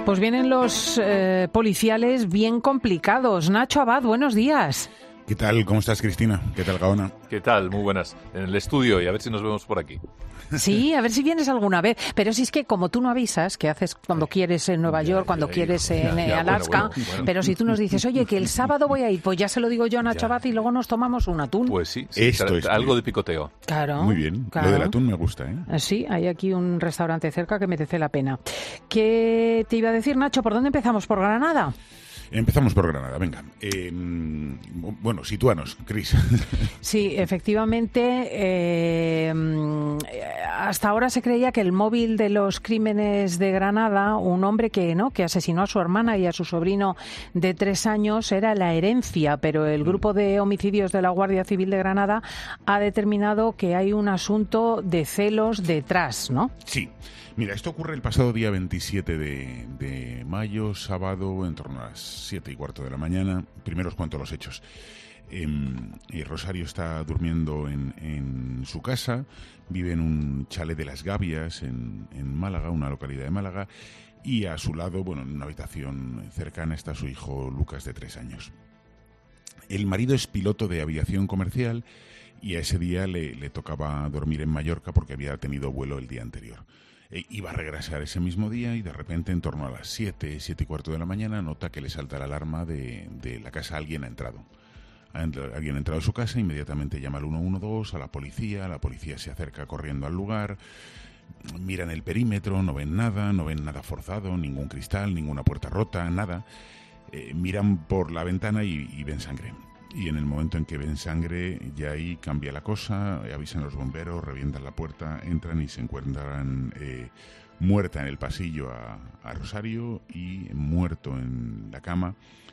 Pues vienen los policiales bien complicados. Nacho Abad, buenos días. ¿Qué tal? ¿Cómo estás, Cristina? ¿Qué tal, Gaona? ¿Qué tal? Muy buenas. En el estudio y a ver si nos vemos por aquí. Sí, a ver si vienes alguna vez. Pero si es que como tú no avisas, que haces cuando quieres en Nueva York, cuando quieres en Alaska, bueno. Pero si tú nos dices, oye, que el sábado voy a ir, pues ya se lo digo yo a Nacho Abad y luego nos tomamos un atún. Pues sí, algo de picoteo. Claro. Muy bien. Claro. Lo del atún me gusta, ¿eh? Sí, hay aquí un restaurante cerca que merece la pena. ¿Qué te iba a decir, Nacho? ¿Por dónde empezamos? ¿Por Granada? Empezamos por Granada, venga. Bueno, sitúanos, Cris. Sí, efectivamente, hasta ahora se creía que el móvil de los crímenes de Granada, un hombre que asesinó a su hermana y a su sobrino de 3 años, era la herencia, pero el grupo de homicidios de la Guardia Civil de Granada ha determinado que hay un asunto de celos detrás, ¿no? Sí. Mira, esto ocurre el pasado día 27 de mayo, sábado, en torno a las 7:15 de la mañana. Primero os cuento los hechos. Rosario está durmiendo en su casa, vive en un chalet de Las Gavias, en Málaga, una localidad de Málaga, y a su lado, bueno, en una habitación cercana, está su hijo Lucas, de 3 años. El marido es piloto de aviación comercial y a ese día le tocaba dormir en Mallorca porque había tenido vuelo el día anterior. Iba a regresar ese mismo día y de repente, en torno a las 7:15 de la mañana, nota que le salta la alarma de la casa. Alguien ha entrado. Alguien ha entrado a su casa, inmediatamente llama al 112, a la policía se acerca corriendo al lugar, miran el perímetro, no ven nada forzado, ningún cristal, ninguna puerta rota, nada. Miran por la ventana y ven sangre. Y en el momento en que ven sangre, ya ahí cambia la cosa, avisan a los bomberos, revientan la puerta, entran y se encuentran muerta en el pasillo a Rosario y muerto en la cama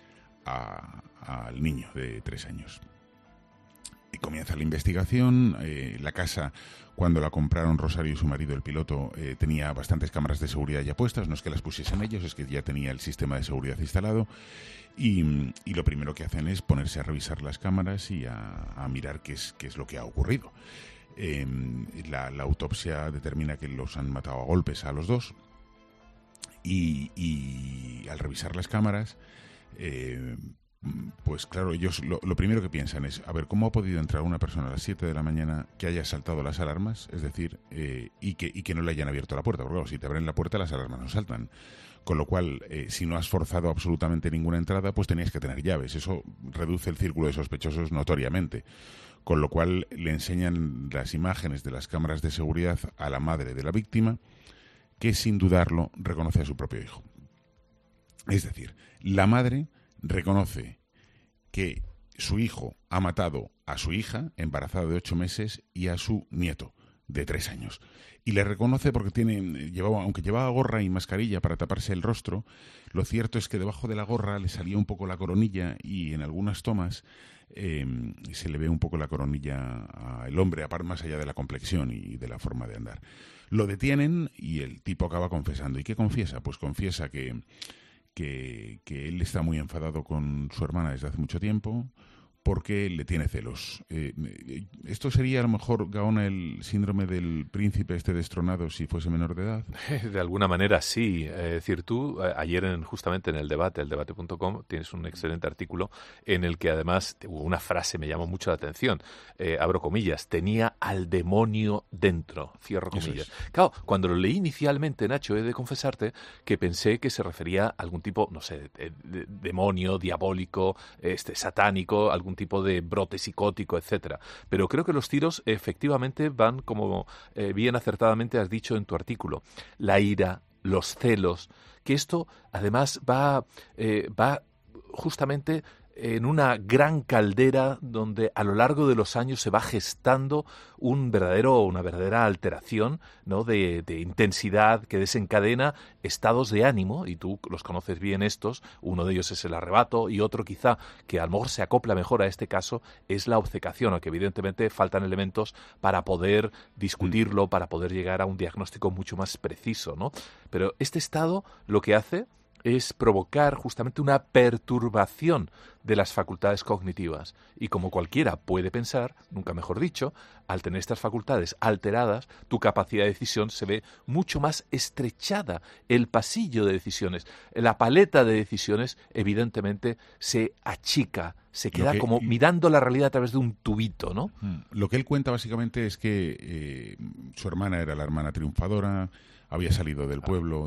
al niño de 3 años. Y comienza la investigación. La casa, cuando la compraron Rosario y su marido, el piloto, tenía bastantes cámaras de seguridad ya puestas. No es que las pusiesen ellos, es que ya tenía el sistema de seguridad instalado. Y lo primero que hacen es ponerse a revisar las cámaras y a mirar qué es lo que ha ocurrido. La autopsia determina que los han matado a golpes a los dos. Y al revisar las cámaras, pues claro, ellos lo primero que piensan es, a ver, ¿cómo ha podido entrar una persona a las 7 de la mañana que haya saltado las alarmas? Es decir, y que no le hayan abierto la puerta. Porque claro, si te abren la puerta, las alarmas no saltan. Con lo cual, si no has forzado absolutamente ninguna entrada, pues tenías que tener llaves. Eso reduce el círculo de sospechosos notoriamente. Con lo cual, le enseñan las imágenes de las cámaras de seguridad a la madre de la víctima, que sin dudarlo reconoce a su propio hijo. Es decir, la madre reconoce que su hijo ha matado a su hija, embarazada de 8 meses, y a su nieto, de 3 años. Y le reconoce porque aunque llevaba gorra y mascarilla para taparse el rostro, lo cierto es que debajo de la gorra le salía un poco la coronilla y en algunas tomas se le ve un poco la coronilla al hombre, más allá de la complexión y de la forma de andar. Lo detienen y el tipo acaba confesando. ¿Y qué confiesa? Pues confiesa que él está muy enfadado con su hermana desde hace mucho tiempo porque le tiene celos. ¿Esto sería a lo mejor, Gaona, el síndrome del príncipe destronado si fuese menor de edad? De alguna manera sí. Es decir, tú ayer justamente en el debate.com, tienes un excelente artículo en el que además una frase me llamó mucho la atención. Abro comillas, tenía al demonio dentro, cierro comillas. Claro, cuando lo leí inicialmente, Nacho, he de confesarte que pensé que se refería a algún tipo, no sé, de demonio, diabólico, satánico, algún tipo de brote psicótico, etcétera. Pero creo que los tiros efectivamente van, como bien acertadamente has dicho en tu artículo, la ira, los celos, que esto además va justamente en una gran caldera donde a lo largo de los años se va gestando una verdadera alteración, ¿no?, de intensidad que desencadena estados de ánimo, y tú los conoces bien estos. Uno de ellos es el arrebato y otro quizá que a lo mejor se acopla mejor a este caso es la obcecación, aunque evidentemente faltan elementos para poder discutirlo, para poder llegar a un diagnóstico mucho más preciso, ¿no? Pero este estado lo que hace es provocar justamente una perturbación de las facultades cognitivas. Y como cualquiera puede pensar, nunca mejor dicho, al tener estas facultades alteradas, tu capacidad de decisión se ve mucho más estrechada. El pasillo de decisiones, la paleta de decisiones, evidentemente se achica, se queda como mirando la realidad a través de un tubito, ¿no? Lo que él cuenta básicamente es que su hermana era la hermana triunfadora, había salido del pueblo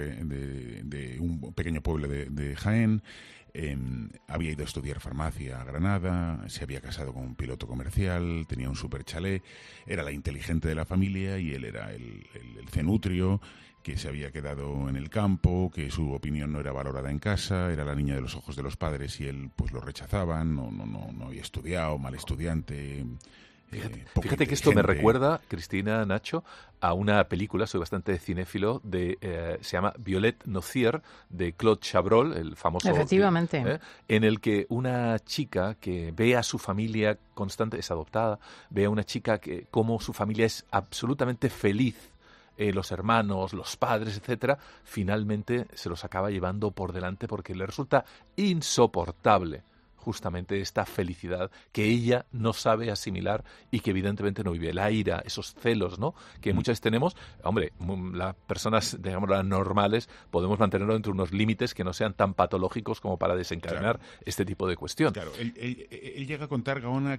de un pequeño pueblo de Jaén, había ido a estudiar farmacia a Granada, se había casado con un piloto comercial, tenía un super chalet, era la inteligente de la familia y él era el cenutrio que se había quedado en el campo, que su opinión no era valorada en casa, era la niña de los ojos de los padres y él pues lo rechazaban, no había estudiado, mal estudiante. Fíjate que esto me recuerda, Cristina, Nacho, a una película, soy bastante cinéfilo, se llama Violette Nozière, de Claude Chabrol, el famoso... Efectivamente. En el que una chica que ve a su familia constante, es adoptada, ve a una chica que como su familia es absolutamente feliz, los hermanos, los padres, etcétera, finalmente se los acaba llevando por delante porque le resulta insoportable justamente esta felicidad que ella no sabe asimilar y que evidentemente no vive. La ira, esos celos, ¿no?, que muchas veces tenemos. Hombre, las personas, digamos, las normales, podemos mantenerlo entre unos límites que no sean tan patológicos como para desencadenar este tipo de cuestión. Claro, él llega a contar, Gaona,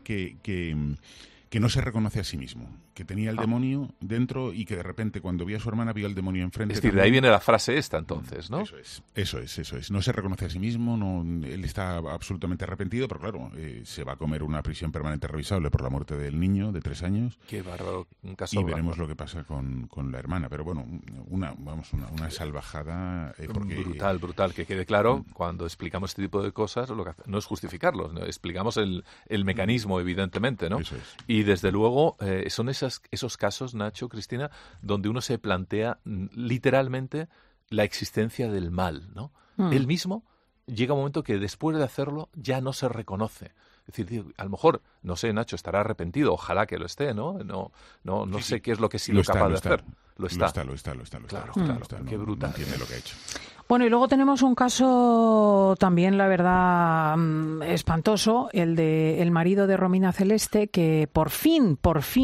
que no se reconoce a sí mismo, que tenía el demonio dentro y que de repente cuando vio a su hermana vio al demonio enfrente. Es decir, de ahí viene la frase esta entonces, ¿no? Eso es. No se reconoce a sí mismo, él está absolutamente arrepentido, pero claro, se va a comer una prisión permanente revisable por la muerte del niño de 3 años. Qué bárbaro, un caso. Y veremos lo que pasa con la hermana, pero bueno, una salvajada. Brutal, que quede claro, cuando explicamos este tipo de cosas, lo que no es justificarlo, ¿no? Explicamos el mecanismo, evidentemente, ¿no? Eso es. Y desde luego son esos casos, Nacho, Cristina, donde uno se plantea literalmente la existencia del mal, ¿no? Él mismo llega un momento que después de hacerlo ya no se reconoce. Es decir, a lo mejor, no sé, Nacho, estará arrepentido, ojalá que lo esté, ¿no? No sé qué es lo que ha sido capaz de hacer. Lo está. Claro, qué brutal. No entiende lo que ha hecho. Bueno, y luego tenemos un caso también, la verdad, espantoso, el de el marido de Romina Celeste, que por fin,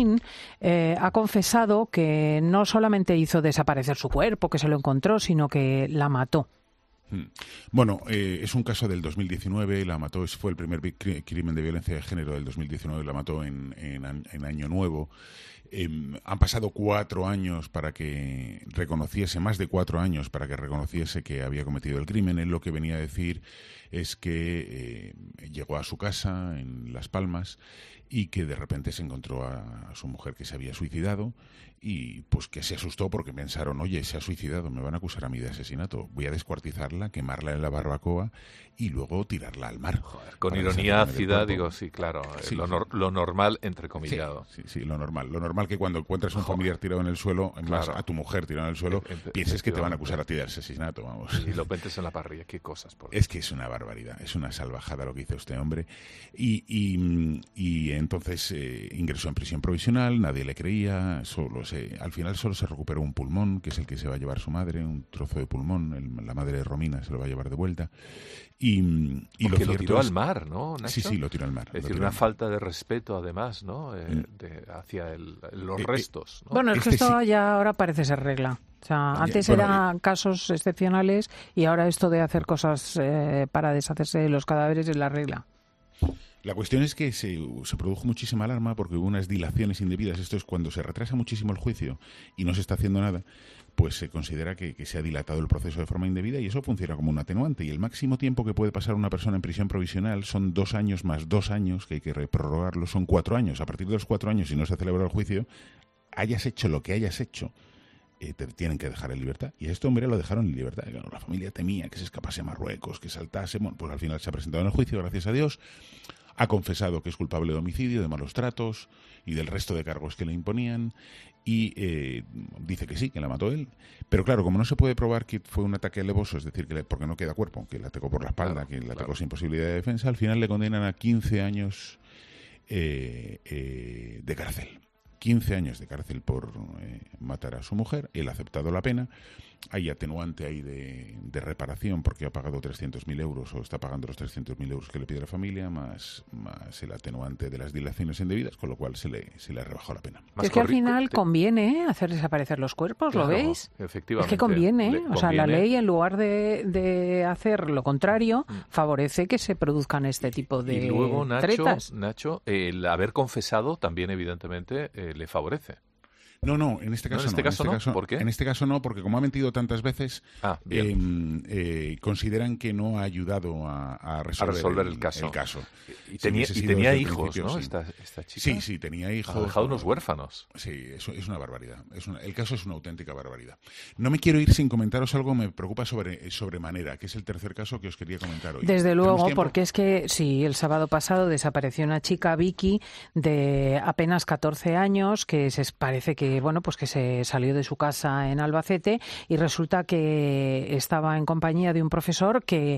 ha confesado que no solamente hizo desaparecer su cuerpo, que se lo encontró, sino que la mató. Bueno, es un caso del 2019, la mató, fue el primer crimen de violencia de género del 2019, la mató en Año Nuevo. Han pasado 4 años para que reconociese, más de 4 años para que reconociese que había cometido el crimen. Él lo que venía a decir es que llegó a su casa en Las Palmas y que de repente se encontró a su mujer que se había suicidado y pues que se asustó porque pensaron, oye, se ha suicidado, me van a acusar a mí de asesinato, voy a descuartizarla, quemarla en la barbacoa y luego tirarla al mar. Joder, con ironía ácida, digo, sí, claro, sí, lo normal, entrecomillado. Sí, lo normal que cuando encuentras un familiar tirado en el suelo, más a tu mujer tirada en el suelo, pienses que te van a acusar a ti de asesinato, vamos. Y lo metes en la parrilla, qué cosas. Es que es una barbaridad, es una salvajada lo que hizo este hombre. Y entonces ingresó en prisión provisional, nadie le creía, al final solo se recuperó un pulmón, que es el que se va a llevar su madre, un trozo de pulmón, la madre de Romina se lo va a llevar de vuelta. Y lo tiró al mar, ¿no, Nacho? Sí, lo tiró al mar. Es decir, una falta de respeto, además, ¿no? Hacia los restos, ¿no? Bueno, es que esto ya ahora parece ser regla. O sea, antes eran casos excepcionales y ahora esto de hacer cosas para deshacerse de los cadáveres es la regla. La cuestión es que se produjo muchísima alarma porque hubo unas dilaciones indebidas. Esto es cuando se retrasa muchísimo el juicio y no se está haciendo nada, pues se considera que se ha dilatado el proceso de forma indebida y eso funciona como un atenuante. Y el máximo tiempo que puede pasar una persona en prisión provisional son 2 años más 2 años, que hay que prorrogarlo, son 4 años. A partir de los 4 años, si no se celebra el juicio, hayas hecho lo que hayas hecho, te tienen que dejar en libertad. Y a este hombre lo dejaron en libertad. Claro, la familia temía que se escapase a Marruecos, que saltase. Bueno, pues al final se ha presentado en el juicio, gracias a Dios. Ha confesado que es culpable de homicidio, de malos tratos y del resto de cargos que le imponían y dice que sí, que la mató él. Pero claro, como no se puede probar que fue un ataque alevoso, es decir, porque no queda cuerpo, que la atacó por la espalda, que la atacó sin posibilidad de defensa, al final le condenan a 15 años de cárcel. 15 años de cárcel por matar a su mujer. Él ha aceptado la pena hay atenuante ahí de reparación porque ha pagado 300.000 euros o está pagando los 300.000 euros que le pide la familia, más el atenuante de las dilaciones indebidas, con lo cual se le rebajó la pena. Es que al final conviene hacer desaparecer los cuerpos, claro, ¿lo veis? Efectivamente. Es que conviene. O sea, la ley, en lugar de hacer lo contrario, favorece que se produzcan este tipo de tretas. Y luego, tretas. Nacho, el haber confesado también, evidentemente, le favorece. No, en este caso no. ¿Por qué? En este caso no, porque como ha mentido tantas veces, consideran que no ha ayudado a resolver el caso. Y tenía hijos, ¿no? Sí. Esta chica. Sí, tenía hijos. Ha dejado unos huérfanos. Sí, eso es una barbaridad. El caso es una auténtica barbaridad. No me quiero ir sin comentaros algo, me preocupa sobremanera, que es el tercer caso que os quería comentar hoy. Desde luego, porque es que sí, el sábado pasado desapareció una chica, Vicky, de apenas 14 años, que parece que pues que se salió de su casa en Albacete y resulta que estaba en compañía de un profesor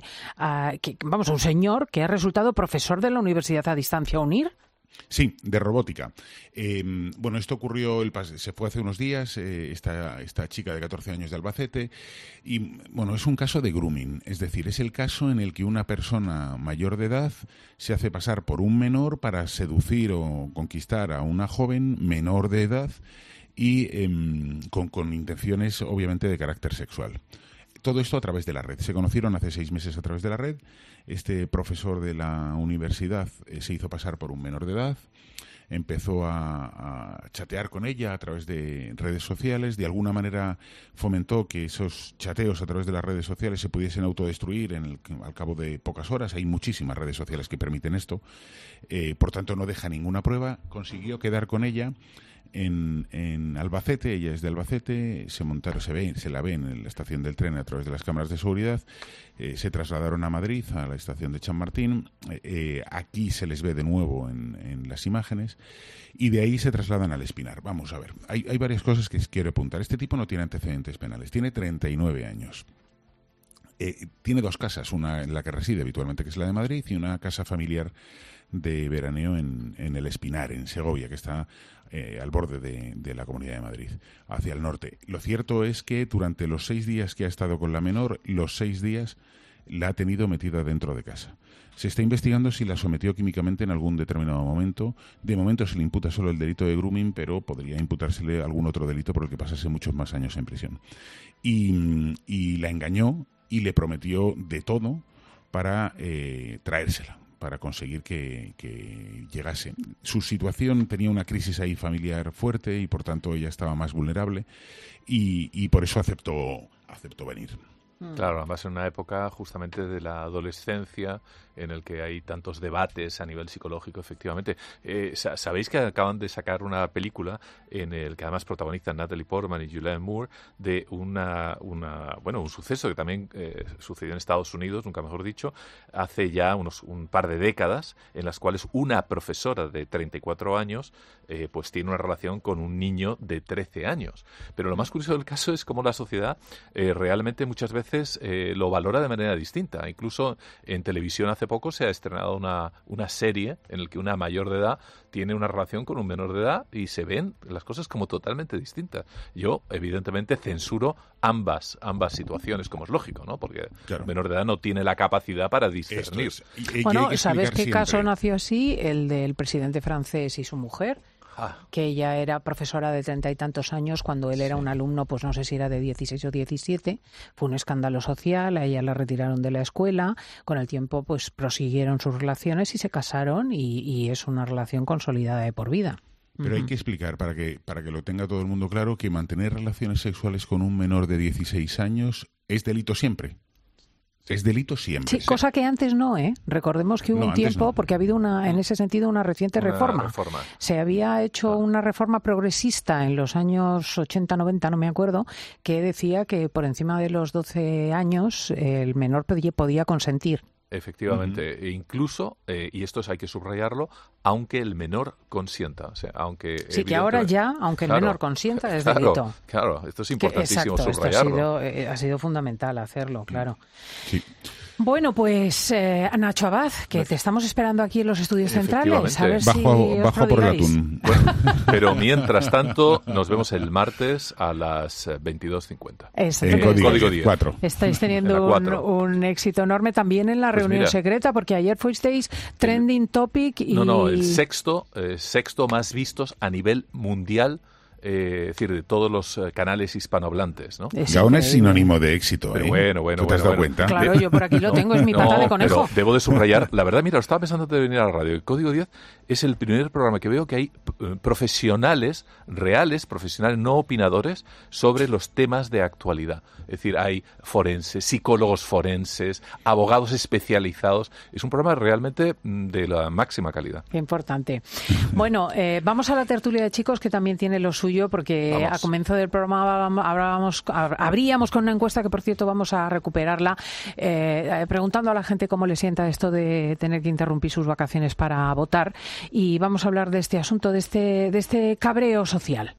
un señor que ha resultado profesor de la Universidad a Distancia UNIR. Sí, de robótica. Esto ocurrió, se fue hace unos días, esta chica de 14 años de Albacete, y es un caso de grooming, es decir, es el caso en el que una persona mayor de edad se hace pasar por un menor para seducir o conquistar a una joven menor de edad y con intenciones obviamente de carácter sexual. Todo esto a través de la red. Se conocieron hace 6 meses a través de la red. Este profesor de la universidad se hizo pasar por un menor de edad, empezó a chatear con ella a través de redes sociales, de alguna manera fomentó que esos chateos a través de las redes sociales se pudiesen autodestruir al cabo de pocas horas. Hay muchísimas redes sociales que permiten esto, por tanto no deja ninguna prueba. Consiguió quedar con ella en Albacete, ella es de Albacete, se la ve en la estación del tren a través de las cámaras de seguridad, se trasladaron a Madrid, a la estación de Chamartín, aquí se les ve de nuevo en las imágenes, y de ahí se trasladan al Espinar. Vamos a ver, hay varias cosas que quiero apuntar. Este tipo no tiene antecedentes penales, tiene 39 años. Tiene 2 casas, una en la que reside habitualmente, que es la de Madrid, y una casa familiar de veraneo en el Espinar, en Segovia, que está al borde de la Comunidad de Madrid, hacia el norte. Lo cierto es que durante los 6 días que ha estado con la menor, los 6 días la ha tenido metida dentro de casa. Se está investigando si la sometió químicamente en algún determinado momento. De momento se le imputa solo el delito de grooming, pero podría imputársele algún otro delito por el que pasase muchos más años en prisión. Y la engañó y le prometió de todo para traérsela, para conseguir que llegase. Su situación tenía una crisis ahí familiar fuerte y por tanto ella estaba más vulnerable y por eso aceptó venir. Claro, además en una época justamente de la adolescencia en el que hay tantos debates a nivel psicológico, efectivamente. Sabéis que acaban de sacar una película en el que además protagonizan Natalie Portman y Julianne Moore de un suceso que también sucedió en Estados Unidos, nunca mejor dicho, hace ya un par de décadas, en las cuales una profesora de 34 años pues tiene una relación con un niño de 13 años. Pero lo más curioso del caso es cómo la sociedad realmente muchas veces lo valora de manera distinta. Incluso en televisión hace poco se ha estrenado una serie en la que una mayor de edad tiene una relación con un menor de edad y se ven las cosas como totalmente distintas. Yo, evidentemente, censuro ambas situaciones, como es lógico, ¿no? Porque el menor de edad no tiene la capacidad para discernir. ¿Sabes qué caso nació así? El del presidente francés y su mujer, que ella era profesora de 30 y tantos años cuando él era un alumno, pues no sé si era de 16 o 17. Fue un escándalo social, a ella la retiraron de la escuela. Con el tiempo pues prosiguieron sus relaciones y se casaron y es una relación consolidada de por vida. Pero hay que explicar, para que lo tenga todo el mundo claro, que mantener relaciones sexuales con un menor de 16 años es delito siempre. Es delito siempre. Sí, cosa que antes no, ¿eh? Recordemos que hubo un tiempo, porque ha habido en ese sentido una reciente reforma. Se había hecho una reforma progresista en los años 80, 90, no me acuerdo, que decía que por encima de los 12 años el menor podía consentir. Efectivamente, e incluso, y esto hay que subrayarlo, aunque el menor consienta. O sea, aunque sí, que ahora ya, aunque el menor consienta, es delito. Claro, esto es importantísimo subrayarlo. Esto ha sido fundamental hacerlo, claro. Sí. Bueno, pues Nacho Abad, que te estamos esperando aquí en los estudios centrales. A ver bajo por el atún. Bueno, pero mientras tanto, nos vemos el martes a las 22:50. En Código 10. 4. Estáis teniendo un éxito enorme también en la reunión secreta, porque ayer fuisteis trending topic y... No, el sexto más vistos a nivel mundial. Es decir, de todos los canales hispanohablantes, ¿no? Gaon es sinónimo de éxito, Pero bueno. ¿Tú te has dado cuenta? Claro, yo por aquí lo tengo, es mi pata de conejo. Pero debo de subrayar, la verdad, mira, lo estaba pensando antes de venir a la radio. El Código 10 es el primer programa que veo que hay profesionales reales, profesionales no opinadores, sobre los temas de actualidad. Es decir, hay forenses, psicólogos forenses, abogados especializados. Es un programa realmente de la máxima calidad. Qué importante. Bueno, vamos a la tertulia de chicos, que también tiene lo suyo, porque a comienzo del programa abríamos con una encuesta que, por cierto, vamos a recuperarla, preguntando a la gente cómo le sienta esto de tener que interrumpir sus vacaciones para votar, y vamos a hablar de este asunto, de este cabreo social.